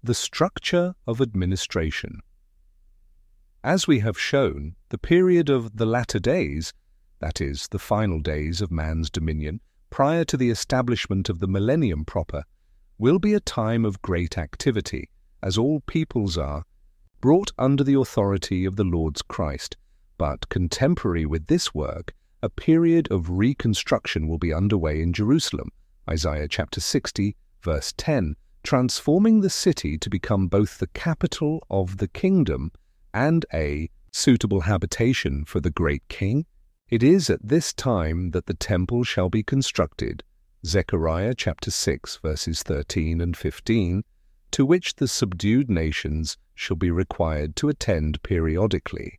The structure of administration. As we have shown, the period of the latter days, that is, the final days of man's dominion, prior to the establishment of the millennium proper, will be a time of great activity, as all peoples are, brought under the authority of the Lord's Christ. But contemporary with this work, a period of reconstruction will be underway in Jerusalem, Isaiah chapter 60, verse 10, transforming the city to become both the capital of the kingdom and a suitable habitation for the great king. It is at this time that the temple shall be constructed, Zechariah chapter 6, verses 13 and 15, to which the subdued nations shall be required to attend periodically.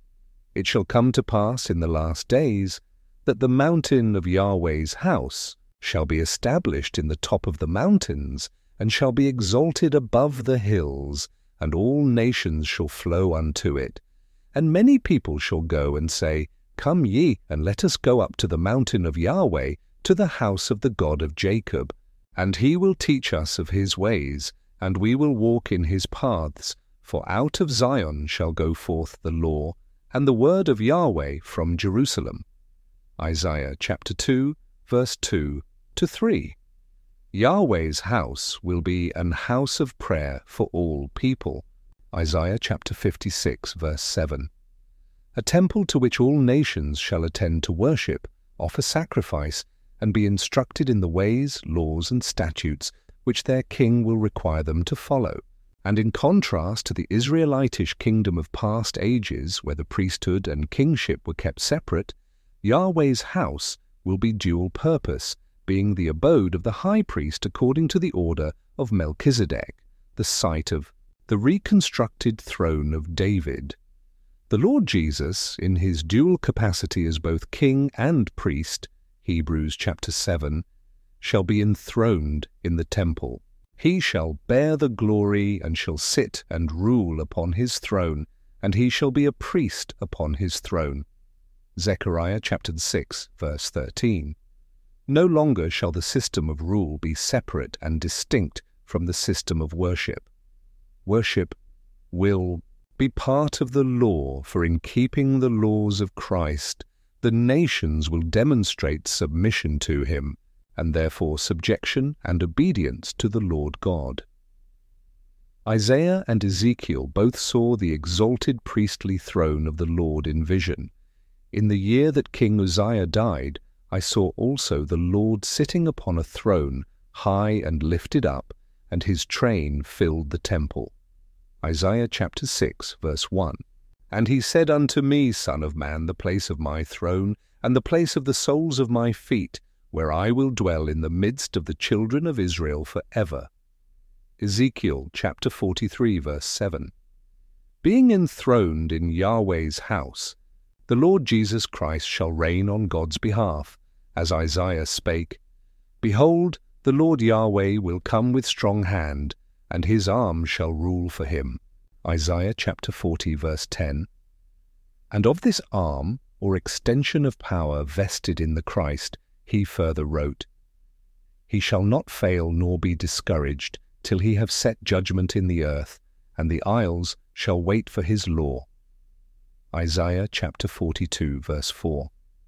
It shall come to pass in the last days that the mountain of Yahweh's house shall be established in the top of the mountains, and shall be exalted above the hills, and all nations shall flow unto it. And many people shall go and say, Come ye, and let us go up to the mountain of Yahweh, to the house of the God of Jacob. And he will teach us of his ways, and we will walk in his paths. For out of Zion shall go forth the law, and the word of Yahweh from Jerusalem. Isaiah chapter 2, verse 2 to 3. Yahweh's house will be an house of prayer for all people. Isaiah chapter 56, verse 7. A temple to which all nations shall attend to worship, offer sacrifice, and be instructed in the ways, laws, and statutes which their king will require them to follow. And in contrast to the Israelitish kingdom of past ages, where the priesthood and kingship were kept separate, Yahweh's house will be dual purpose, being the abode of the high priest according to the order of Melchizedek, the site of the reconstructed throne of David. The Lord Jesus, in his dual capacity as both king and priest, Hebrews chapter 7, shall be enthroned in the temple. He shall bear the glory and shall sit and rule upon his throne, and he shall be a priest upon his throne. Zechariah chapter 6, verse 13. No longer shall the system of rule be separate and distinct from the system of worship. Worship will be part of the law, for in keeping the laws of Christ, the nations will demonstrate submission to him, and therefore subjection and obedience to the Lord God. Isaiah and Ezekiel both saw the exalted priestly throne of the Lord in vision. In the year that King Uzziah died, I saw also the Lord sitting upon a throne, high and lifted up, and his train filled the temple. Isaiah chapter 6, verse 1. And he said unto me, Son of man, the place of my throne, and the place of the soles of my feet, where I will dwell in the midst of the children of Israel for ever. Ezekiel chapter 43, verse 7. Being enthroned in Yahweh's house, the Lord Jesus Christ shall reign on God's behalf, as Isaiah spake, Behold, the Lord Yahweh will come with strong hand, and his arm shall rule for him. Isaiah chapter 40, verse 10. And of this arm, or extension of power vested in the Christ, he further wrote, He shall not fail nor be discouraged, till he have set judgment in the earth, and the isles shall wait for his law. Isaiah chapter 42, verse 4.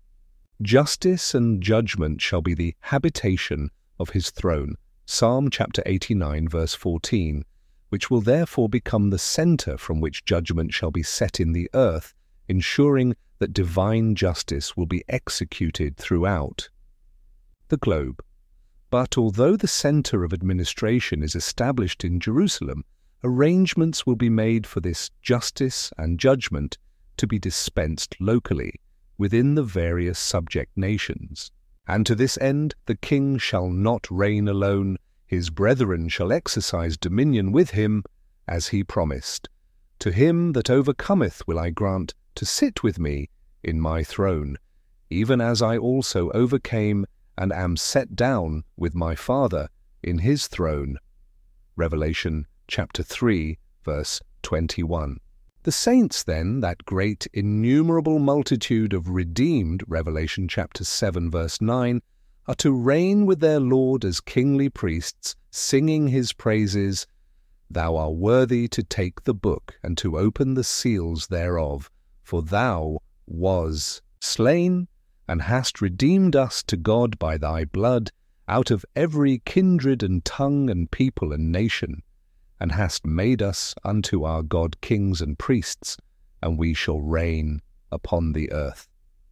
Justice and judgment shall be the habitation of his throne, Psalm chapter 89, verse 14, which will therefore become the center from which judgment shall be set in the earth, ensuring that divine justice will be executed throughout the globe. But although the center of administration is established in Jerusalem, arrangements will be made for this justice and judgment to be dispensed locally within the various subject nations. And to this end the king shall not reign alone, his brethren shall exercise dominion with him, as he promised. To him that overcometh will I grant to sit with me in my throne, even as I also overcame and am set down with my Father in his throne. Revelation chapter 3, verse 21. The saints, then, that great innumerable multitude of redeemed, Revelation chapter 7, verse 9, are to reign with their Lord as kingly priests, singing his praises. Thou art worthy to take the book and to open the seals thereof, for thou was slain, and hast redeemed us to God by thy blood, out of every kindred and tongue and people and nation, and hast made us unto our God kings and priests, and we shall reign upon the earth.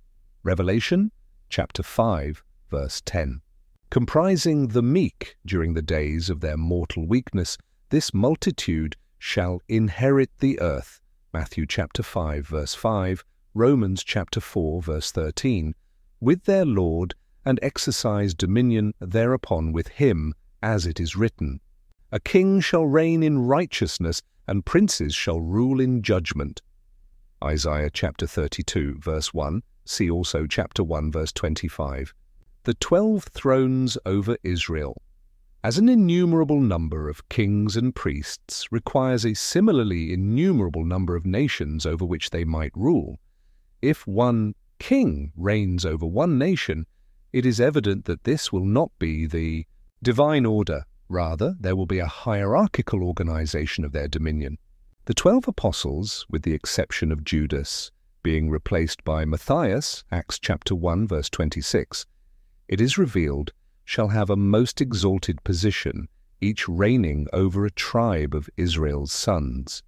Revelation chapter 5, verse 10. Comprising the meek during the days of their mortal weakness, this multitude shall inherit the earth. Matthew chapter 5, verse 5, Romans chapter 4, verse 13, with their Lord, and exercise dominion thereupon with him, as it is written, A king shall reign in righteousness, and princes shall rule in judgment. Isaiah chapter 32, verse 1, see also chapter 1, verse 25. The 12 thrones over Israel, as an innumerable number of kings and priests requires a similarly innumerable number of nations over which they might rule. If one king reigns over one nation, it is evident that this will not be the divine order. Rather, there will be a hierarchical organization of their dominion. The 12 apostles, with the exception of Judas, being replaced by Matthias, Acts chapter 1, verse 26, it is revealed, shall have a most exalted position, each reigning over a tribe of Israel's sons.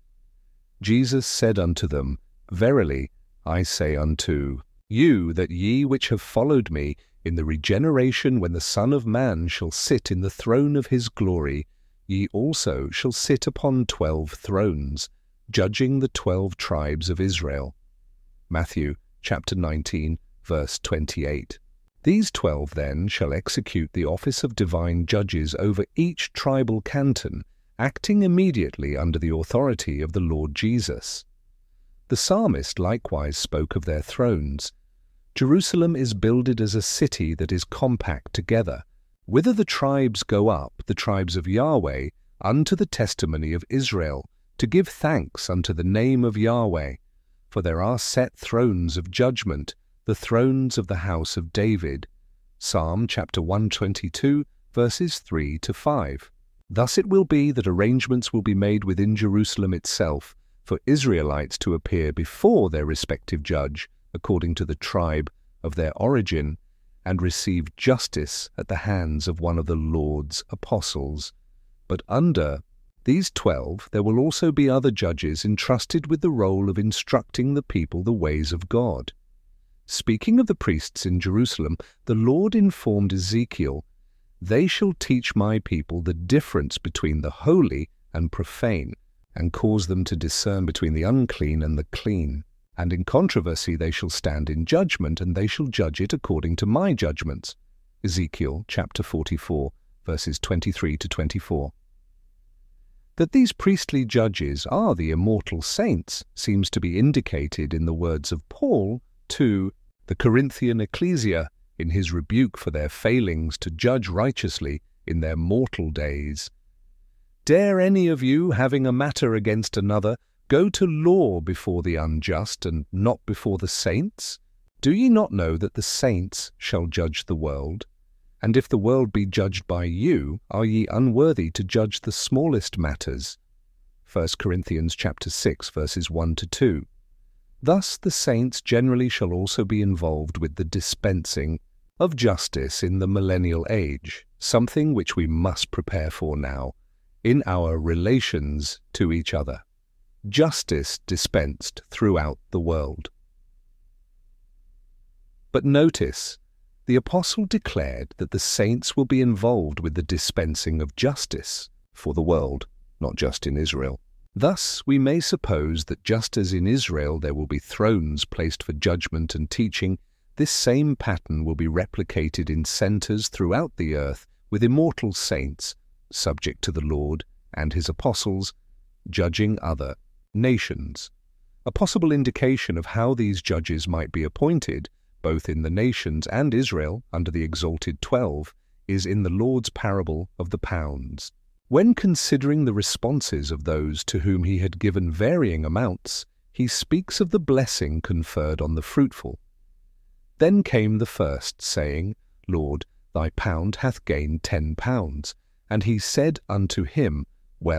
Jesus said unto them, Verily, I say unto you, that ye which have followed me, in the regeneration when the Son of Man shall sit in the throne of his glory, ye also shall sit upon 12 thrones, judging the 12 tribes of Israel. Matthew chapter 19, verse 28. These 12 then shall execute the office of divine judges over each tribal canton, acting immediately under the authority of the Lord Jesus. The psalmist likewise spoke of their thrones. Jerusalem is builded as a city that is compact together, whither the tribes go up, the tribes of Yahweh, unto the testimony of Israel, to give thanks unto the name of Yahweh. For there are set thrones of judgment, the thrones of the house of David. Psalm chapter 122, verses 3 to 5. Thus it will be that arrangements will be made within Jerusalem itself for Israelites to appear before their respective judge, according to the tribe of their origin, and receive justice at the hands of one of the Lord's apostles. But under these 12 there will also be other judges entrusted with the role of instructing the people the ways of God. Speaking of the priests in Jerusalem, the Lord informed Ezekiel, They shall teach my people the difference between the holy and profane, and cause them to discern between the unclean and the clean. And in controversy they shall stand in judgment, and they shall judge it according to my judgments. Ezekiel chapter 44, verses 23 to 24. That these priestly judges are the immortal saints seems to be indicated in the words of Paul to the Corinthian ecclesia in his rebuke for their failings to judge righteously in their mortal days. Dare any of you, having a matter against another, go to law before the unjust, and not before the saints? Do ye not know that the saints shall judge the world? And if the world be judged by you, are ye unworthy to judge the smallest matters? 1 Corinthians chapter 6, verses 1 to 2. Thus the saints generally shall also be involved with the dispensing of justice in the millennial age, something which we must prepare for now, in our relations to each other. Justice dispensed throughout the world. But notice, the apostle declared that the saints will be involved with the dispensing of justice for the world, not just in Israel. Thus, we may suppose that just as in Israel there will be thrones placed for judgment and teaching, this same pattern will be replicated in centers throughout the earth with immortal saints, subject to the Lord and his apostles, judging other nations. A possible indication of how these judges might be appointed, both in the nations and Israel under the exalted 12, is in the Lord's parable of the pounds. When considering the responses of those to whom he had given varying amounts, he speaks of the blessing conferred on the fruitful. Then came the first, saying, Lord, thy pound hath gained 10 pounds. And he said unto him, Well,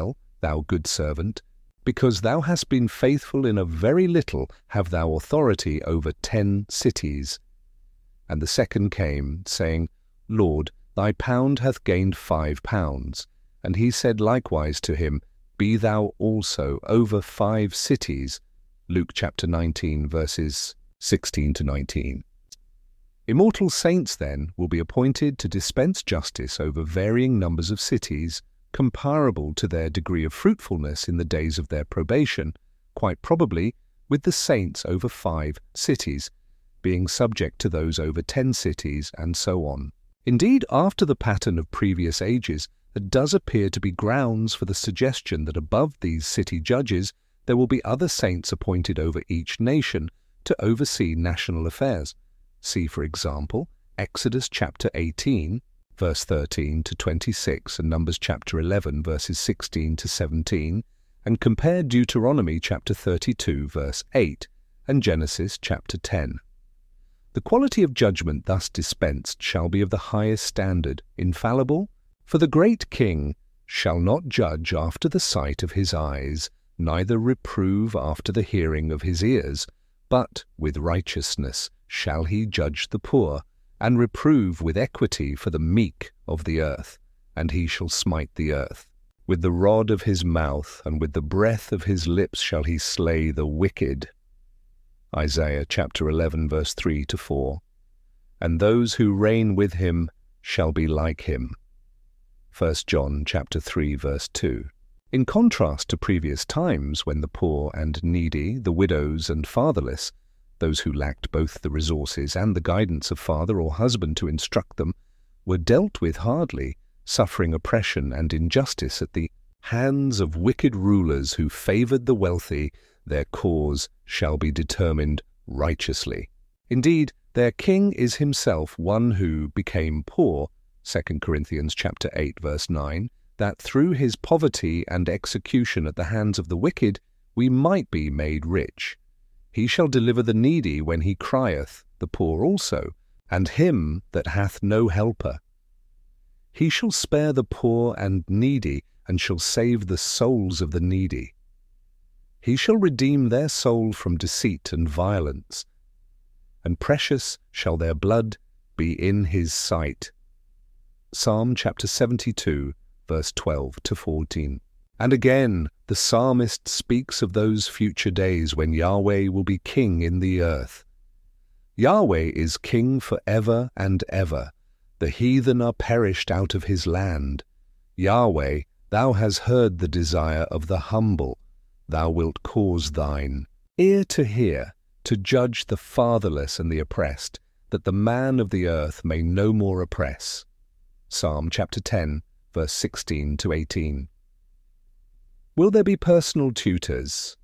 thou good servant, because thou hast been faithful in a very little, have thou authority over 10 cities. And the second came, saying, Lord, thy pound hath gained 5 pounds. And he said likewise to him, Be thou also over 5 cities. Luke chapter 19, verses 16 to 19. Immortal saints, then, will be appointed to dispense justice over varying numbers of cities, comparable to their degree of fruitfulness in the days of their probation, quite probably with the saints over 5 cities, being subject to those over 10 cities, and so on. Indeed, after the pattern of previous ages, there does appear to be grounds for the suggestion that above these city judges there will be other saints appointed over each nation to oversee national affairs. See, for example, Exodus chapter 18, verse 13 to 26, and Numbers chapter 11, verses 16 to 17, and compare Deuteronomy chapter 32, verse 8, and Genesis chapter 10. The quality of judgment thus dispensed shall be of the highest standard, infallible, for the great king shall not judge after the sight of his eyes, neither reprove after the hearing of his ears, but with righteousness shall he judge the poor, and reprove with equity for the meek of the earth, and he shall smite the earth. With the rod of his mouth and with the breath of his lips shall he slay the wicked. Isaiah chapter 11, verse 3 to 4. And those who reign with him shall be like him. 1 John chapter 3, verse 2. In contrast to previous times when the poor and needy, the widows and fatherless, those who lacked both the resources and the guidance of father or husband to instruct them, were dealt with hardly, suffering oppression and injustice at the hands of wicked rulers who favoured the wealthy, their cause shall be determined righteously. Indeed, their king is himself one who became poor, 2 Corinthians chapter 8, verse 9, that through his poverty and execution at the hands of the wicked we might be made rich. He shall deliver the needy when he crieth, the poor also, and him that hath no helper. He shall spare the poor and needy, and shall save the souls of the needy. He shall redeem their soul from deceit and violence, and precious shall their blood be in his sight. Psalm chapter 72, verse 12 to 14. And again, the psalmist speaks of those future days when Yahweh will be king in the earth. Yahweh is king for ever and ever. The heathen are perished out of his land. Yahweh, thou hast heard the desire of the humble. Thou wilt cause thine ear to hear, to judge the fatherless and the oppressed, that the man of the earth may no more oppress. Psalm chapter 10, verse 16 to 18. Will there be personal tutors?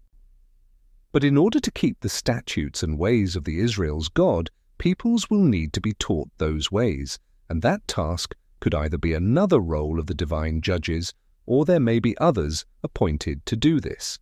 But in order to keep the statutes and ways of the Israel's God, peoples will need to be taught those ways, and that task could either be another role of the divine judges, or there may be others appointed to do this.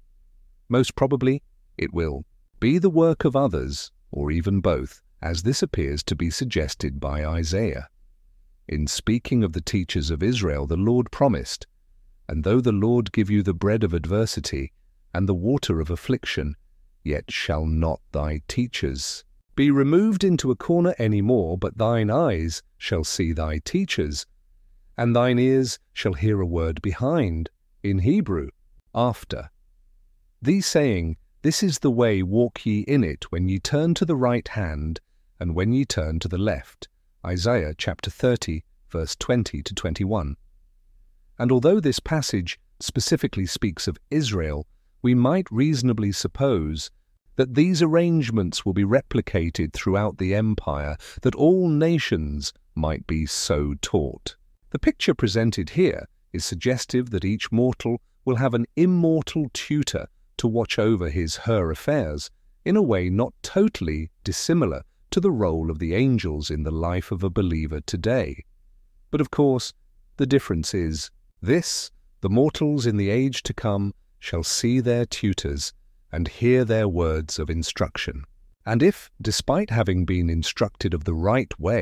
Most probably, it will be the work of others, or even both, as this appears to be suggested by Isaiah. In speaking of the teachers of Israel, the Lord promised, And though the Lord give you the bread of adversity, and the water of affliction, yet shall not thy teachers be removed into a corner any more, but thine eyes shall see thy teachers, and thine ears shall hear a word behind, in Hebrew, after. Thee saying, This is the way, walk ye in it, when ye turn to the right hand, and when ye turn to the left. Isaiah chapter 30, verse 20 to 21. And although this passage specifically speaks of Israel, we might reasonably suppose that these arrangements will be replicated throughout the empire, that all nations might be so taught. The picture presented here is suggestive that each mortal will have an immortal tutor to watch over her affairs, in a way not totally dissimilar to the role of the angels in the life of a believer today. But of course, the difference is this: the mortals in the age to come shall see their tutors and hear their words of instruction. And if, despite having been instructed of the right way,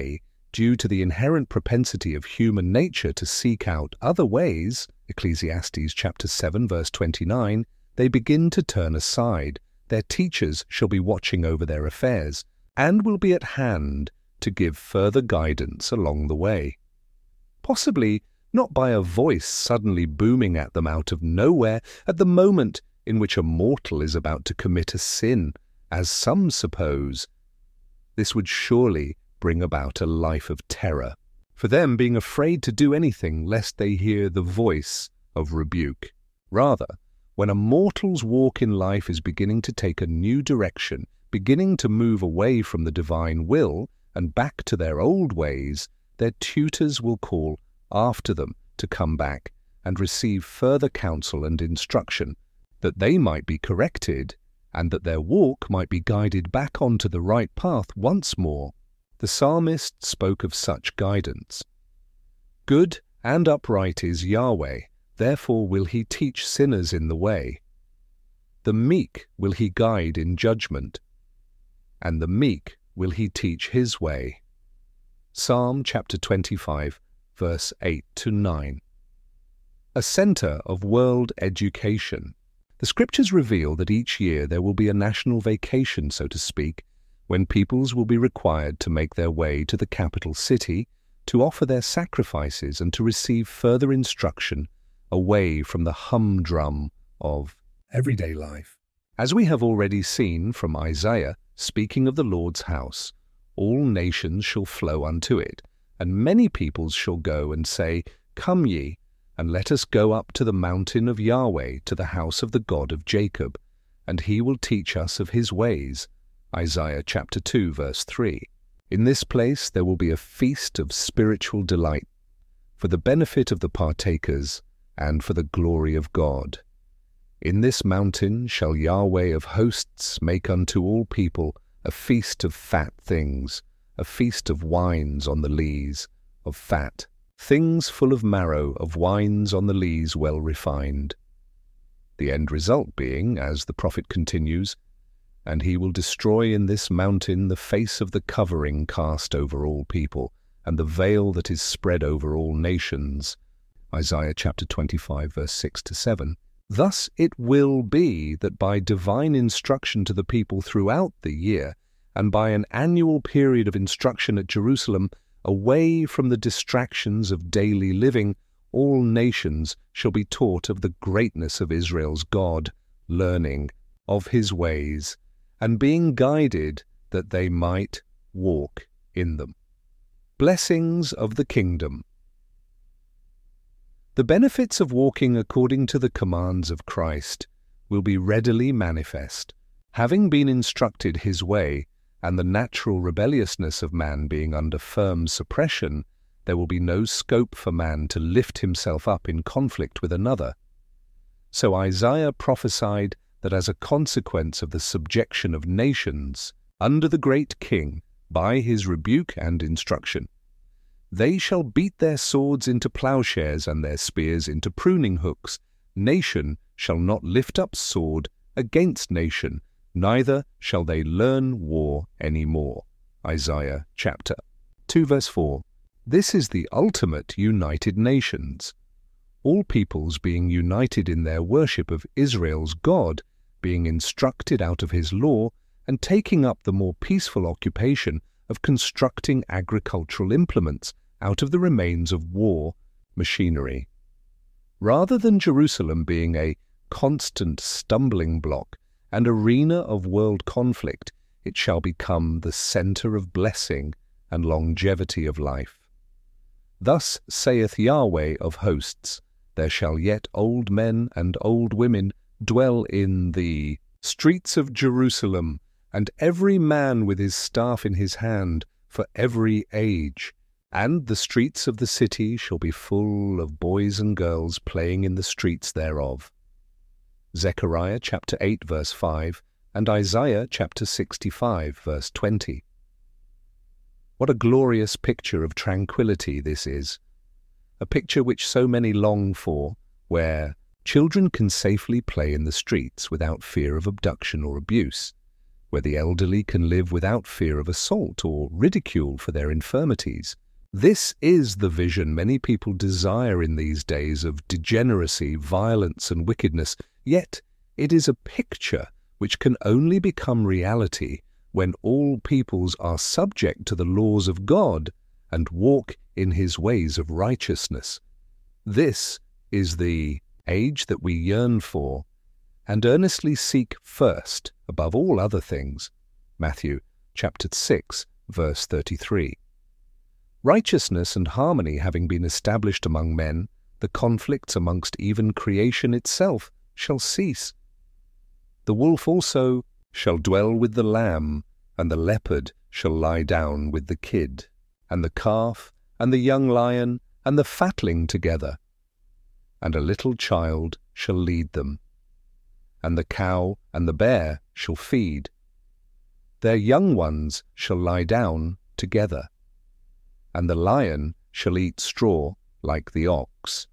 due to the inherent propensity of human nature to seek out other ways, Ecclesiastes chapter 7 verse 29, they begin to turn aside. Their teachers shall be watching over their affairs, and will be at hand to give further guidance along the way. Possibly not by a voice suddenly booming at them out of nowhere at the moment in which a mortal is about to commit a sin, as some suppose. This would surely bring about a life of terror, for them being afraid to do anything lest they hear the voice of rebuke. Rather, when a mortal's walk in life is beginning to take a new direction, beginning to move away from the divine will and back to their old ways, their tutors will call after them to come back and receive further counsel and instruction, that they might be corrected and that their walk might be guided back onto the right path once more. The psalmist spoke of such guidance. Good and upright is Yahweh, therefore will he teach sinners in the way. The meek will he guide in judgment, and the meek will he teach his way. Psalm chapter 25, verse 8 to 9. A center of world education. The scriptures reveal that each year there will be a national vacation, so to speak, when peoples will be required to make their way to the capital city, to offer their sacrifices and to receive further instruction away from the humdrum of everyday life. As we have already seen from Isaiah, speaking of the Lord's house, all nations shall flow unto it, and many peoples shall go and say, Come ye, and let us go up to the mountain of Yahweh, to the house of the God of Jacob, and he will teach us of his ways. Isaiah chapter 2 verse 3. In this place there will be a feast of spiritual delight, for the benefit of the partakers and for the glory of God. In this mountain shall Yahweh of hosts make unto all people a feast of fat things, a feast of wines on the lees, of fat, things full of marrow, of wines on the lees well refined. The end result being, as the prophet continues, and he will destroy in this mountain the face of the covering cast over all people, and the veil that is spread over all nations. Isaiah chapter 25 verse 6 to 7. Thus it will be that by divine instruction to the people throughout the year, and by an annual period of instruction at Jerusalem, away from the distractions of daily living, all nations shall be taught of the greatness of Israel's God, learning of his ways, and being guided that they might walk in them. Blessings of the Kingdom. The benefits of walking according to the commands of Christ will be readily manifest. Having been instructed his way, and the natural rebelliousness of man being under firm suppression, there will be no scope for man to lift himself up in conflict with another. So Isaiah prophesied that as a consequence of the subjection of nations under the great king by his rebuke and instruction, they shall beat their swords into plowshares and their spears into pruning hooks. Nation shall not lift up sword against nation, neither shall they learn war any more. Isaiah chapter 2 verse 4. This is the ultimate united nations. All peoples being united in their worship of Israel's God, being instructed out of his law, and taking up the more peaceful occupation of constructing agricultural implements out of the remains of war machinery. Rather than Jerusalem being a constant stumbling block and arena of world conflict, it shall become the center of blessing and longevity of life. Thus saith Yahweh of hosts, there shall yet old men and old women dwell in the streets of Jerusalem, and every man with his staff in his hand, for every age. And the streets of the city shall be full of boys and girls playing in the streets thereof. Zechariah chapter 8 verse 5 and Isaiah chapter 65 verse 20. What a glorious picture of tranquility this is, a picture which so many long for, where children can safely play in the streets without fear of abduction or abuse, where the elderly can live without fear of assault or ridicule for their infirmities, This is the vision many people desire in these days of degeneracy, violence, and wickedness, yet it is a picture which can only become reality when all peoples are subject to the laws of God and walk in his ways of righteousness. This is the age that we yearn for and earnestly seek first above all other things. Matthew chapter 6, verse 33. Righteousness and harmony having been established among men, the conflicts amongst even creation itself shall cease. The wolf also shall dwell with the lamb, and the leopard shall lie down with the kid, and the calf, and the young lion, and the fatling together. And a little child shall lead them. And the cow and the bear shall feed. Their young ones shall lie down together. And the lion shall eat straw like the ox.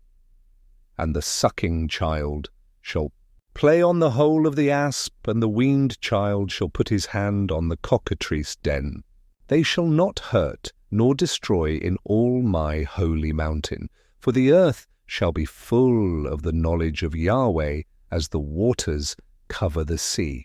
And the sucking child shall play on the hole of the asp, and the weaned child shall put his hand on the cockatrice den. They shall not hurt nor destroy in all my holy mountain, for the earth shall be full of the knowledge of Yahweh as the waters cover the sea.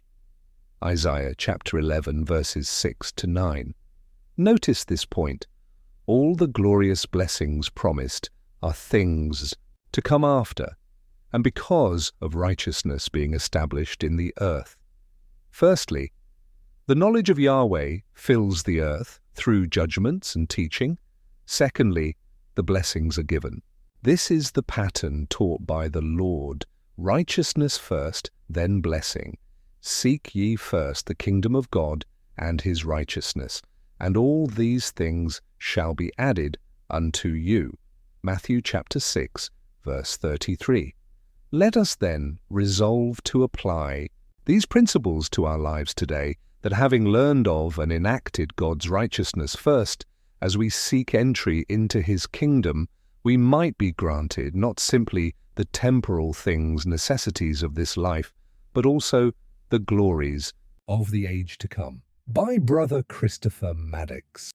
Isaiah chapter 11, verses 6 to 9. Notice this point. All the glorious blessings promised are things to come after, and because of righteousness being established in the earth. Firstly, the knowledge of Yahweh fills the earth through judgments and teaching. Secondly, the blessings are given. This is the pattern taught by the Lord. Righteousness first, then blessing. Seek ye first the kingdom of God and his righteousness, and all these things shall be added unto you. Matthew chapter 6, verse 33. Let us then resolve to apply these principles to our lives today, that having learned of and enacted God's righteousness first, as we seek entry into his kingdom, we might be granted not simply the temporal things, necessities of this life, but also the glories of the age to come. By Brother Christopher Maddox.